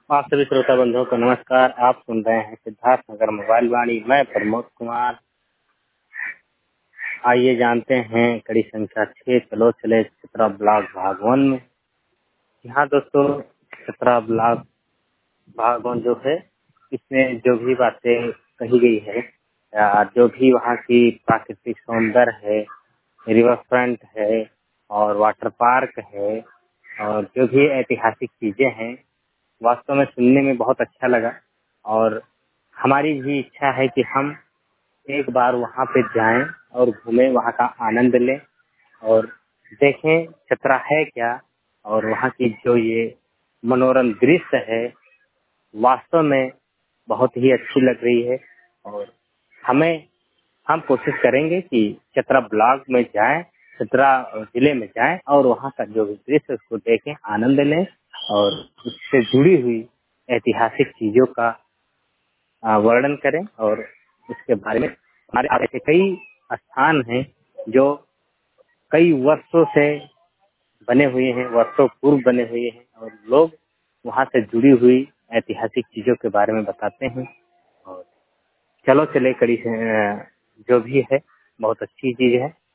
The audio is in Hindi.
आप सभी श्रोता बंधुओं को नमस्कार। आप सुन रहे हैं सिद्धार्थ नगर मोबाइल वाणी। मैं प्रमोद कुमार। आइए जानते हैं कड़ी संख्या 6 चलो चले चतरा ब्लॉक भाग 1 में। यहाँ दोस्तों चतरा ब्लॉक भाग 1 जो है, इसमें जो भी बातें कही गई है या जो भी वहाँ की प्राकृतिक सौंदर्य है, रिवर फ्रंट है और वाटर पार्क है और जो भी ऐतिहासिक चीजें हैं, वास्तव में सुनने में बहुत अच्छा लगा। और हमारी भी इच्छा है कि हम एक बार वहाँ पे जाएं और घूमें, वहाँ का आनंद लें और देखें चतरा है क्या। और वहाँ की जो ये मनोरम दृश्य है, वास्तव में बहुत ही अच्छी लग रही है। और हम कोशिश करेंगे कि चतरा ब्लॉक में जाएं, चतरा जिले में जाएं और वहाँ का जो भी दृश्य उसको देखें, आनंद लें और उससे जुड़ी हुई ऐतिहासिक चीजों का वर्णन करें। और उसके बारे में हमारे ऐसे कई स्थान हैं जो कई वर्षों से बने हुए हैं, वर्षों पूर्व बने हुए हैं और लोग वहाँ से जुड़ी हुई ऐतिहासिक चीजों के बारे में बताते हैं। और चलो चले कड़ी से जो भी है बहुत अच्छी चीज है।